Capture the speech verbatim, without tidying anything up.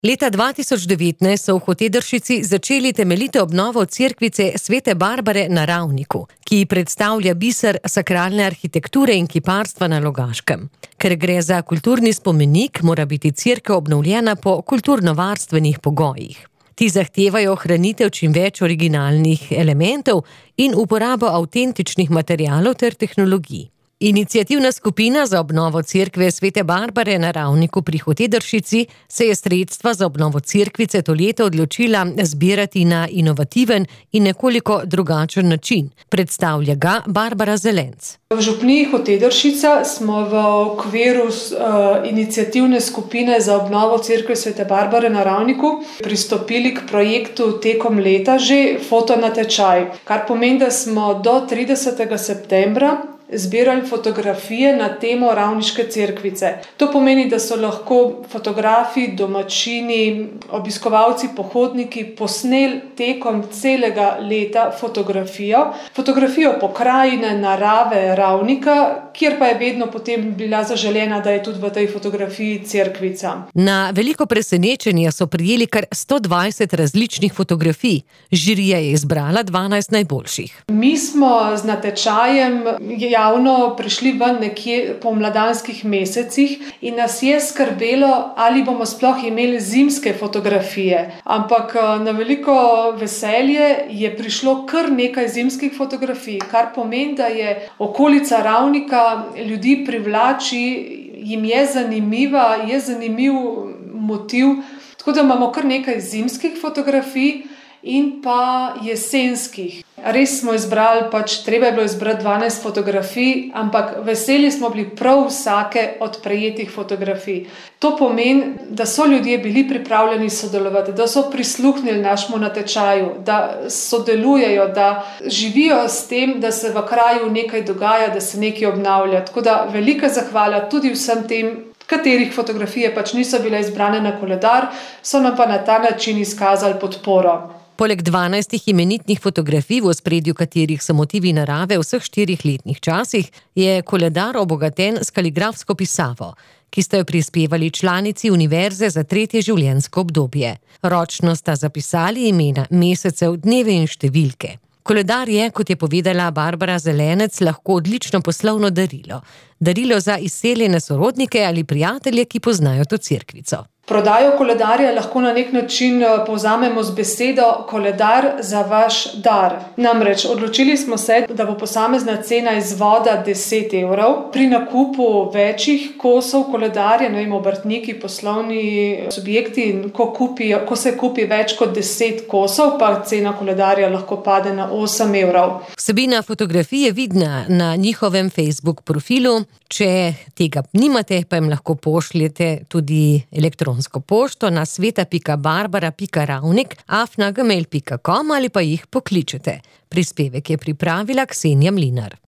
Leta dva tisoč devetnajst so v Hotedršici začeli temeljito obnovo cerkvice Svete Barbare na Ravniku, ki predstavlja biser sakralne arhitekture in kiparstva na Logaškem. Ker gre za kulturni spomenik, mora biti cerkev obnovljena po kulturnovarstvenih pogojih. Ti zahtevajo ohranitev čim več originalnih elementov in uporabo avtentičnih materialov ter tehnologij. Iniciativna skupina za obnovo cerkve Svete Barbare na Ravniku pri Hotedršici se je sredstva za obnovo cerkvice to leto odločila zbirati na inovativen in nekoliko drugačen način. Predstavlja ga Barbara Zelenc. V župniji Hotedršica smo v okviru uh, iniciativne skupine za obnovo cerkve Svete Barbare na Ravniku pristopili k projektu tekom leta že fotonatečaj, kar pomeni, da smo do tridesetega septembra zbirali fotografije na temo ravniške cerkvice. To pomeni, da so lahko fotografi, domačini, obiskovalci, pohodniki posneli tekom celega leta fotografijo. Fotografijo pokrajine, narave, Ravnika, kjer pa je vedno potem bila zaželena, da je tudi v tej fotografiji cerkvica. Na veliko presenečenje so prijeli kar sto dvajset različnih fotografij. Žirija je izbrala dvanajst najboljših. Mi smo z natečajem javno prišli ven nekje po pomladanskih mesecih in nas je skrbelo, ali bomo sploh imeli zimske fotografije. Ampak na veliko veselje je prišlo kar nekaj zimskih fotografij, kar pomeni, da je okolica Ravnika ljudi privlači, jim je zanimiva, je zanimiv motiv. Tako da imamo kar nekaj zimskih fotografij in pa jesenskih. Res smo izbrali, pač treba je bilo izbrati dvanajst fotografij, ampak veseli smo bili prav vsake od prejetih fotografij. To pomeni, da so ljudje bili pripravljeni sodelovati, da so prisluhnili našemu natečaju, da sodelujejo, da živijo s tem, da se v kraju nekaj dogaja, da se nekaj obnavlja. Tako da velika zahvala tudi vsem tem, katerih fotografije pač niso bile izbrane na koledar, so nam pa na ta način izkazali podporo. Poleg dvanajstih imenitnih fotografij, v ospredju katerih so motivi narave v vseh štirih letnih časih, je koledar obogaten s kaligrafsko pisavo, ki sta jo prispevali članici Univerze za tretje življenjsko obdobje. Ročno sta zapisali imena mesecev, dneve in številke. Koledar je, kot je povedala Barbara Zelenec, lahko odlično poslovno darilo. Darilo za izseljene sorodnike ali prijatelje, ki poznajo to cerkvico. Prodajo koledarja lahko na nek način povzamemo z besedo koledar za vaš dar. Namreč odločili smo se, da bo posamezna cena izvoda deset evrov. Pri nakupu večjih kosov koledarja, ne vem, obrtniki, poslovni subjekti, ko, kupijo, ko se kupi več kot deset kosov, pa cena koledarja lahko pade na osem evrov. Vsebina fotografije je vidna na njihovem Facebook profilu. Če tega nimate, pa jim lahko pošljete tudi elektronsko pošto na sveta pika barbara pika ravnik afna gmail pika com ali pa jih pokličete. Prispevek je pripravila Ksenija Mlinar.